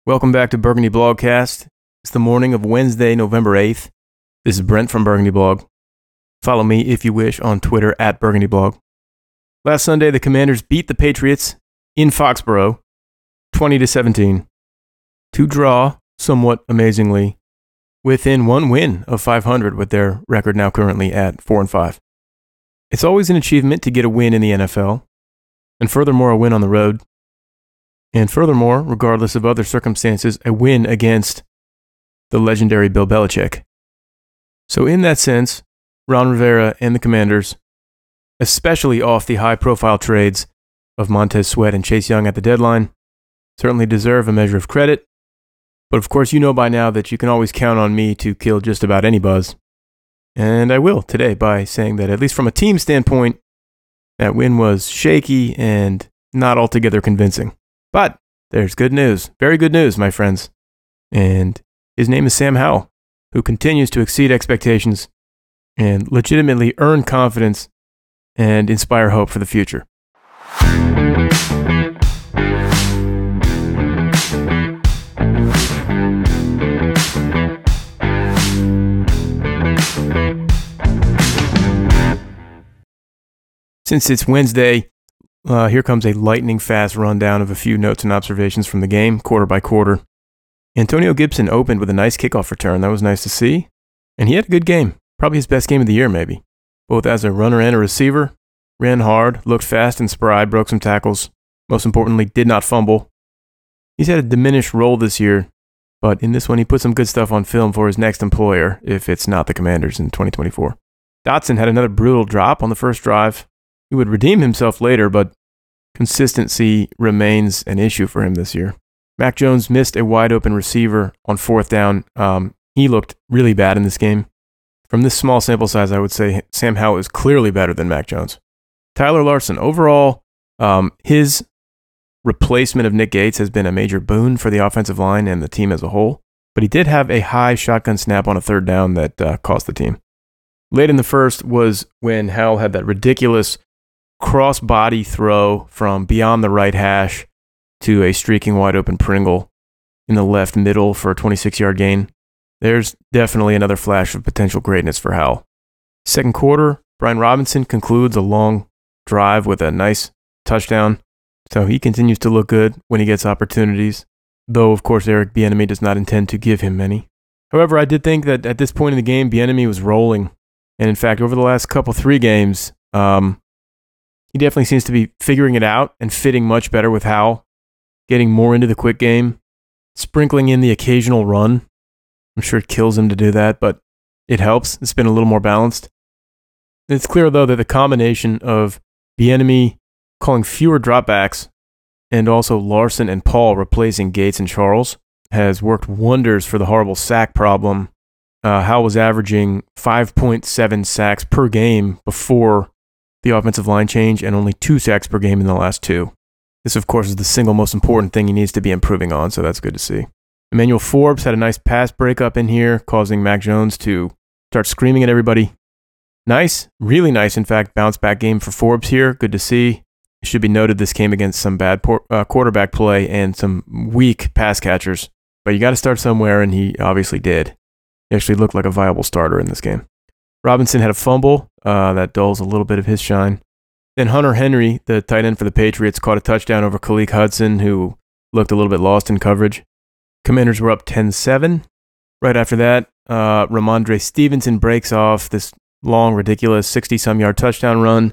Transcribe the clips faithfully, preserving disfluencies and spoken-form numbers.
Welcome back to Burgundy Blogcast. It's the morning of Wednesday, November eighth. This is Brent from Burgundy Blog. Follow me, if you wish, on Twitter at Burgundy Blog. Last Sunday, the Commanders beat the Patriots in Foxborough, twenty to seventeen, to draw, somewhat amazingly, within one win of five hundred, with their record now currently at four and five. It's always an achievement to get a win in the N F L, and furthermore, a win on the road. And furthermore, regardless of other circumstances, a win against the legendary Bill Belichick. So in that sense, Ron Rivera and the Commanders, especially off the high-profile trades of Montez Sweat and Chase Young at the deadline, certainly deserve a measure of credit. But of course, you know by now that you can always count on me to kill just about any buzz. And I will today by saying that, at least from a team standpoint, that win was shaky and not altogether convincing. But there's good news, very good news, my friends. And his name is Sam Howell, who continues to exceed expectations and legitimately earn confidence and inspire hope for the future. Since it's Wednesday, Uh, here comes a lightning-fast rundown of a few notes and observations from the game, quarter by quarter. Antonio Gibson opened with a nice kickoff return. That was nice to see. And he had a good game. Probably his best game of the year, maybe. Both as a runner and a receiver. Ran hard, looked fast and spry, broke some tackles. Most importantly, did not fumble. He's had a diminished role this year, but in this one, he put some good stuff on film for his next employer, if it's not the Commanders in twenty twenty-four. Dotson had another brutal drop on the first drive. He would redeem himself later, but consistency remains an issue for him this year. Mac Jones missed a wide-open receiver on fourth down. Um, he looked really bad in this game. From this small sample size, I would say Sam Howell is clearly better than Mac Jones. Tyler Larson, overall, um, his replacement of Nick Gates has been a major boon for the offensive line and the team as a whole, but he did have a high shotgun snap on a third down that uh, cost the team. Late in the first was when Howell had that ridiculous cross-body throw from beyond the right hash to a streaking wide-open Pringle in the left middle for a twenty-six-yard gain. There's definitely another flash of potential greatness for Howell. Second quarter, Brian Robinson concludes a long drive with a nice touchdown, so he continues to look good when he gets opportunities, though, of course, Eric Bieniemy does not intend to give him many. However, I did think that at this point in the game, Bieniemy was rolling, and in fact, over the last couple, three games, um, he definitely seems to be figuring it out and fitting much better with Howell, getting more into the quick game, sprinkling in the occasional run. I'm sure it kills him to do that, but it helps. It's been a little more balanced. It's clear, though, that the combination of Bieniemy calling fewer dropbacks and also Larson and Paul replacing Gates and Charles has worked wonders for the horrible sack problem. Uh, Howell was averaging five point seven sacks per game before the offensive line change, and only two sacks per game in the last two. This, of course, is the single most important thing he needs to be improving on, so that's good to see. Emmanuel Forbes had a nice pass breakup in here, causing Mac Jones to start screaming at everybody. Nice, really nice, in fact, bounce-back game for Forbes here. Good to see. It should be noted this came against some bad por- uh, quarterback play and some weak pass catchers, but you got to start somewhere, and he obviously did. He actually looked like a viable starter in this game. Robinson had a fumble. Uh, that dulls a little bit of his shine. Then Hunter Henry, the tight end for the Patriots, caught a touchdown over Khaleke Hudson, who looked a little bit lost in coverage. Commanders were up ten seven. Right after that, uh, Ramondre Stevenson breaks off this long, ridiculous sixty-some yard touchdown run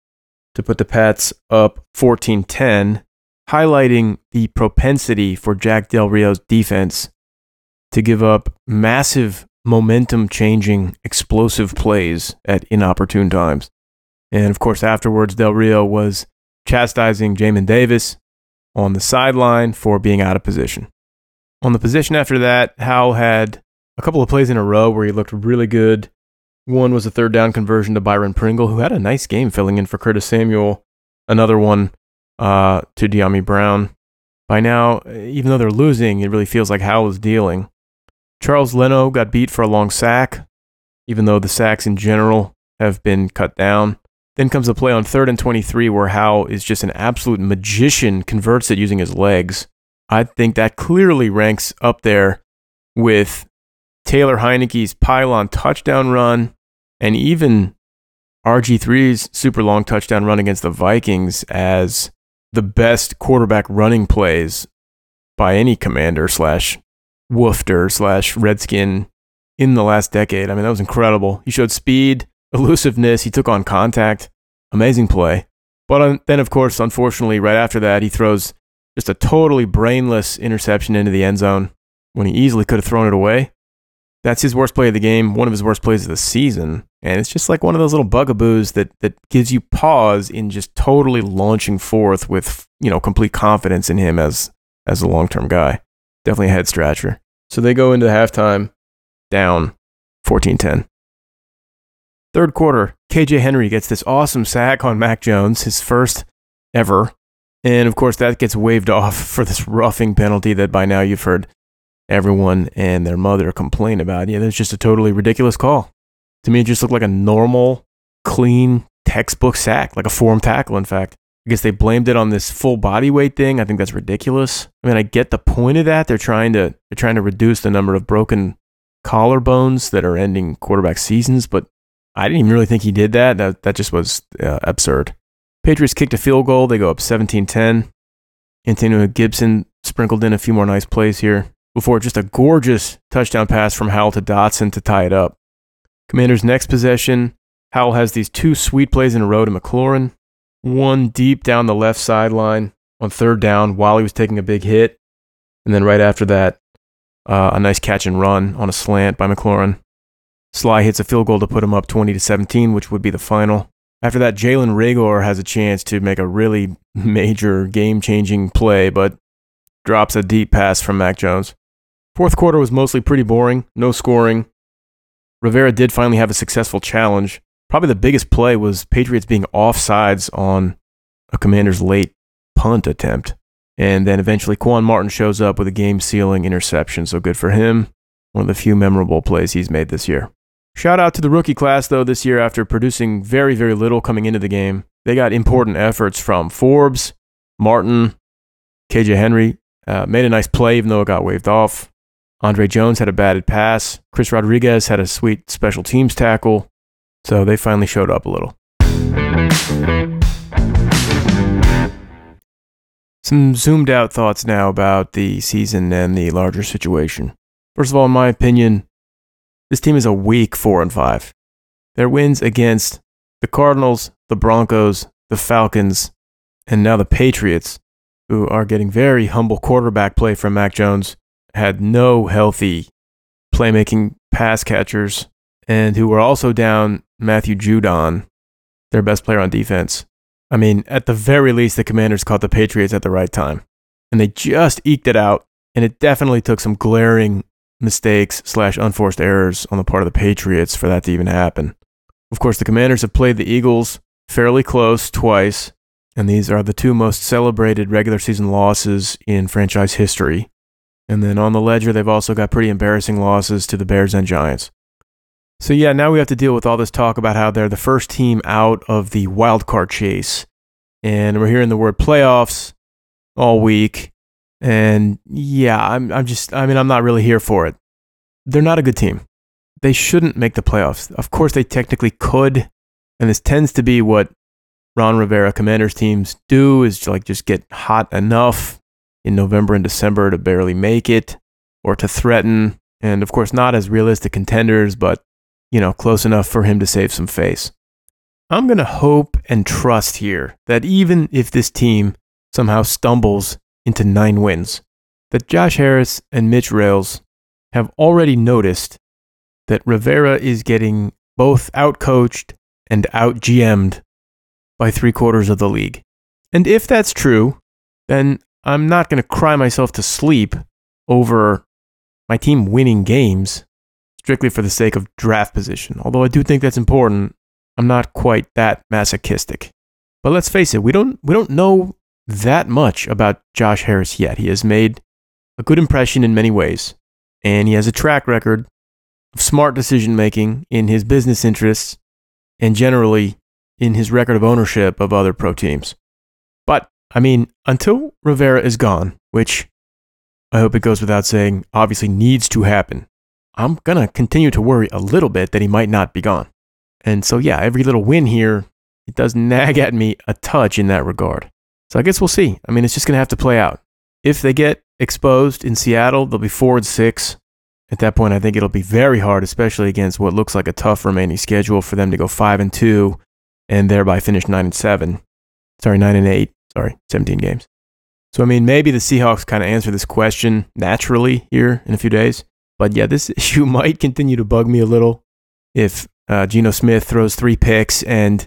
to put the Pats up fourteen ten, highlighting the propensity for Jack Del Rio's defense to give up massive momentum-changing, explosive plays at inopportune times. And of course, afterwards, Del Rio was chastising Jamin Davis on the sideline for being out of position. On the position after that, Howell had a couple of plays in a row where he looked really good. One was a third down conversion to Byron Pringle, who had a nice game filling in for Curtis Samuel. Another one uh, to Dyami Brown. By now, even though they're losing, it really feels like Howell is dealing. Charles Leno got beat for a long sack, even though the sacks in general have been cut down. Then comes the play on third and twenty-three where Howell is just an absolute magician, converts it using his legs. I think that clearly ranks up there with Taylor Heineke's pylon touchdown run and even R G three's super long touchdown run against the Vikings as the best quarterback running plays by any Commander slash Woofter slash Redskin in the last decade. I mean, that was incredible. He showed speed, elusiveness. He took on contact. Amazing play. But then, of course, unfortunately, right after that, he throws just a totally brainless interception into the end zone when he easily could have thrown it away. That's his worst play of the game, one of his worst plays of the season. And it's just like one of those little bugaboos that that gives you pause in just totally launching forth with, you know, complete confidence in him as, as a long-term guy. Definitely a head scratcher. So they go into halftime down fourteen ten. Third quarter, K J Henry gets this awesome sack on Mac Jones, his first ever. And of course, that gets waved off for this roughing penalty that by now you've heard everyone and their mother complain about. Yeah, that's just a totally ridiculous call. To me, it just looked like a normal, clean, textbook sack, like a form tackle, in fact. I guess they blamed it on this full body weight thing. I think that's ridiculous. I mean, I get the point of that. They're trying to they're trying to reduce the number of broken collarbones that are ending quarterback seasons, but I didn't even really think he did that. That, that just was uh, absurd. Patriots kicked a field goal. They go up seventeen ten. Antonio Gibson sprinkled in a few more nice plays here before just a gorgeous touchdown pass from Howell to Dotson to tie it up. Commanders' next possession, Howell has these two sweet plays in a row to McLaurin. One deep down the left sideline on third down while he was taking a big hit. And then right after that, uh, a nice catch and run on a slant by McLaurin. Sly hits a field goal to put him up twenty to seventeen, which would be the final. After that, Jalen Reagor has a chance to make a really major game-changing play, but drops a deep pass from Mac Jones. Fourth quarter was mostly pretty boring, no scoring. Rivera did finally have a successful challenge. Probably the biggest play was Patriots being offsides on a Commander's late punt attempt. And then eventually Quan Martin shows up with a game-sealing interception, so good for him. One of the few memorable plays he's made this year. Shout out to the rookie class, though, this year after producing very, very little coming into the game. They got important efforts from Forbes, Martin, K J Henry. Uh, made a nice play, even though it got waved off. Andre Jones had a batted pass. Chris Rodriguez had a sweet special teams tackle. So they finally showed up a little. Some zoomed out thoughts now about the season and the larger situation. First of all, in my opinion, this team is a weak four and five. Their wins against the Cardinals, the Broncos, the Falcons, and now the Patriots, who are getting very humble quarterback play from Mac Jones, had no healthy playmaking pass catchers, and who were also down Matthew Judon, their best player on defense. I mean, at the very least, the Commanders caught the Patriots at the right time, and they just eked it out, and it definitely took some glaring mistakes slash unforced errors on the part of the Patriots for that to even happen. Of course, the Commanders have played the Eagles fairly close twice, and these are the two most celebrated regular season losses in franchise history. And then on the ledger, they've also got pretty embarrassing losses to the Bears and Giants. So yeah, now we have to deal with all this talk about how they're the first team out of the wild card chase. And we're hearing the word playoffs all week. And yeah, I'm I'm just I mean I'm not really here for it. They're not a good team. They shouldn't make the playoffs. Of course they technically could, and this tends to be what Ron Rivera Commanders teams do, is to like just get hot enough in November and December to barely make it or to threaten, and of course not as realistic contenders, but you know, close enough for him to save some face. I'm going to hope and trust here that even if this team somehow stumbles into nine wins, that Josh Harris and Mitch Rales have already noticed that Rivera is getting both outcoached and out-G M'd by three quarters of the league. And if that's true, then I'm not going to cry myself to sleep over my team winning games strictly for the sake of draft position. Although I do think that's important, I'm not quite that masochistic. But let's face it, we don't we don't know that much about Josh Harris yet. He has made a good impression in many ways, and he has a track record of smart decision making in his business interests and generally in his record of ownership of other pro teams. But, I mean, until Rivera is gone, which I hope it goes without saying, obviously needs to happen. I'm going to continue to worry a little bit that he might not be gone. And so, yeah, every little win here, it does nag at me a touch in that regard. So I guess we'll see. I mean, it's just going to have to play out. If they get exposed in Seattle, they'll be four and six. At that point, I think it'll be very hard, especially against what looks like a tough remaining schedule for them to go five and two and thereby finish nine and seven. Sorry, nine and eight. Sorry, seventeen games. So, I mean, maybe the Seahawks kind of answer this question naturally here in a few days. But yeah, this issue might continue to bug me a little if uh, Geno Smith throws three picks and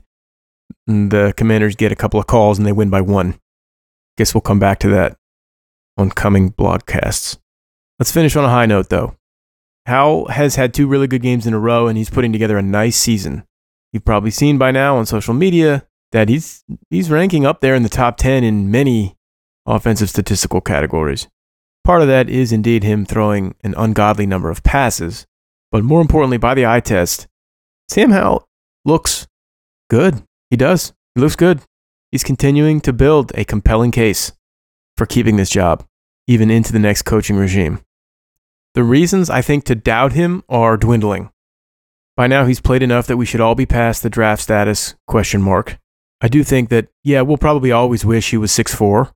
the Commanders get a couple of calls and they win by one. Guess we'll come back to that on coming broadcasts. Let's finish on a high note, though. Hal has had two really good games in a row, and he's putting together a nice season. You've probably seen by now on social media that he's he's ranking up there in the top ten in many offensive statistical categories. Part of that is indeed him throwing an ungodly number of passes, but more importantly, by the eye test, Sam Howell looks good. He does. He looks good. He's continuing to build a compelling case for keeping this job, even into the next coaching regime. The reasons, I think, to doubt him are dwindling. By now, he's played enough that we should all be past the draft status question mark. I do think that, yeah, we'll probably always wish he was six foot four,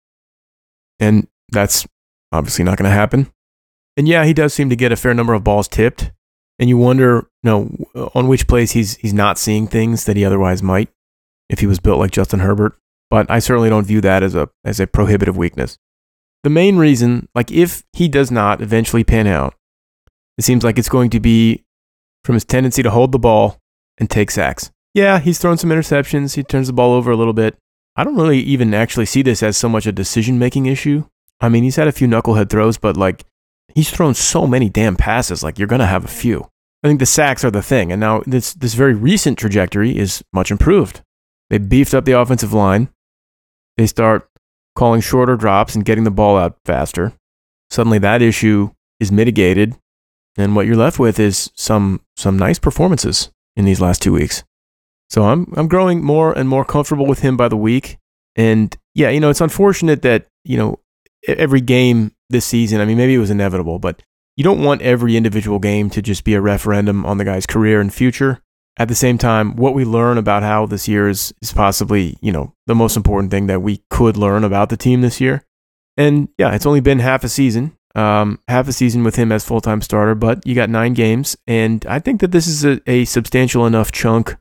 and that's obviously not going to happen. And yeah, he does seem to get a fair number of balls tipped, and you wonder, you know, on which plays he's he's not seeing things that he otherwise might if he was built like Justin Herbert. But I certainly don't view that as a as a prohibitive weakness. The main reason, like if he does not eventually pan out, it seems like it's going to be from his tendency to hold the ball and take sacks. Yeah, he's thrown some interceptions. He turns the ball over a little bit. I don't really even actually see this as so much a decision-making issue. I mean, he's had a few knucklehead throws, but like he's thrown so many damn passes, like you're going to have a few. I think the sacks are the thing. And now this this very recent trajectory is much improved. They beefed up the offensive line. They start calling shorter drops and getting the ball out faster. Suddenly that issue is mitigated, and what you're left with is some some nice performances in these last two weeks. So I'm I'm growing more and more comfortable with him by the week. And yeah, you know, it's unfortunate that, you know, every game this season, I mean, maybe it was inevitable, but you don't want every individual game to just be a referendum on the guy's career and future. At the same time, what we learn about Howell this year is, is possibly, you know, the most important thing that we could learn about the team this year. And yeah, it's only been half a season, um, half a season with him as full-time starter, but you got nine games. And I think that this is a, a substantial enough chunk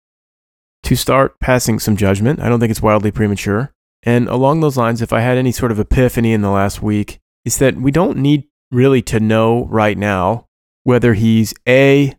to start passing some judgment. I don't think it's wildly premature. And along those lines, if I had any sort of epiphany in the last week, is that we don't need really to know right now whether he's A,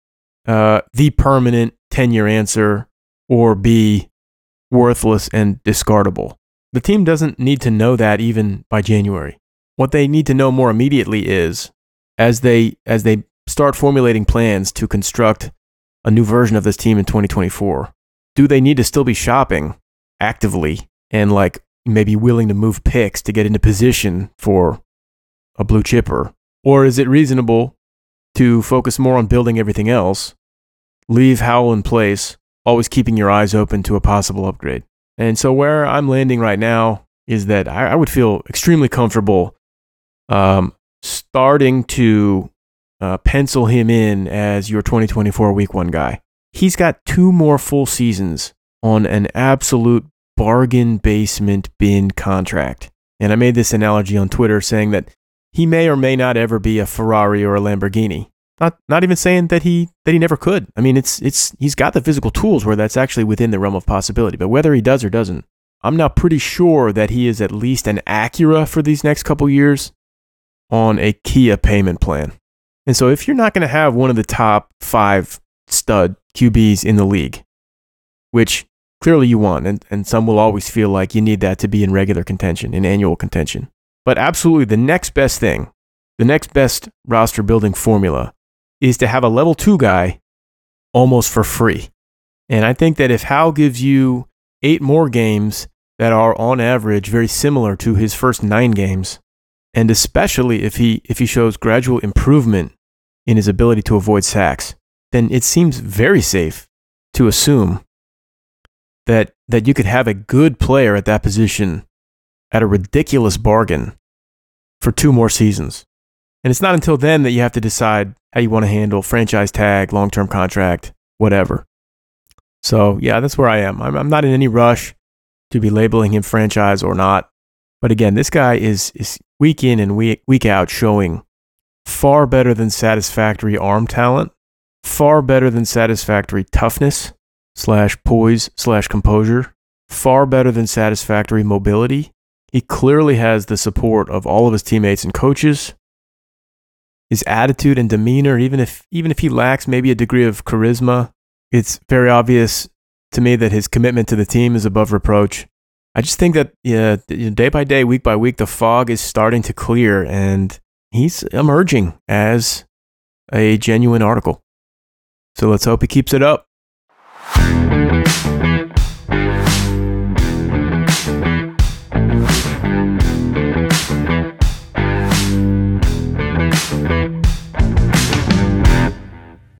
Uh, the permanent ten-year answer, or B, worthless and discardable. The team doesn't need to know that even by January. What they need to know more immediately is, as they as they start formulating plans to construct a new version of this team in twenty twenty-four, do they need to still be shopping actively and like maybe willing to move picks to get into position for a blue chipper? Or is it reasonable to focus more on building everything else, leave Howell in place, always keeping your eyes open to a possible upgrade? And so where I'm landing right now is that I, I would feel extremely comfortable um, starting to uh, pencil him in as your twenty twenty-four week one guy. He's got two more full seasons on an absolute bargain basement bin contract. And I made this analogy on Twitter saying that he may or may not ever be a Ferrari or a Lamborghini. Not not even saying that he that he never could. I mean, it's it's he's got the physical tools where that's actually within the realm of possibility. But whether he does or doesn't, I'm now pretty sure that he is at least an Acura for these next couple years on a Kia payment plan. And so if you're not going to have one of the top five stud Q Bs in the league, which clearly you want, and, and some will always feel like you need that to be in regular contention, in annual contention. But absolutely the next best thing, the next best roster building formula is to have a level two guy almost for free. And I think that if Hal gives you eight more games that are on average very similar to his first nine games, and especially if he if he shows gradual improvement in his ability to avoid sacks, then it seems very safe to assume that that you could have a good player at that position at a ridiculous bargain for two more seasons. And it's not until then that you have to decide how you want to handle franchise tag, long-term contract, whatever. So, yeah, that's where I am. I'm, I'm not in any rush to be labeling him franchise or not. But again, this guy is, is week in and week, week out showing far better than satisfactory arm talent, far better than satisfactory toughness slash poise slash composure, far better than satisfactory mobility. He clearly has the support of all of his teammates and coaches. His attitude and demeanor, even if even if he lacks maybe a degree of charisma, it's very obvious to me that his commitment to the team is above reproach. I just think that yeah, day by day, week by week, the fog is starting to clear, and he's emerging as a genuine article. So let's hope he keeps it up.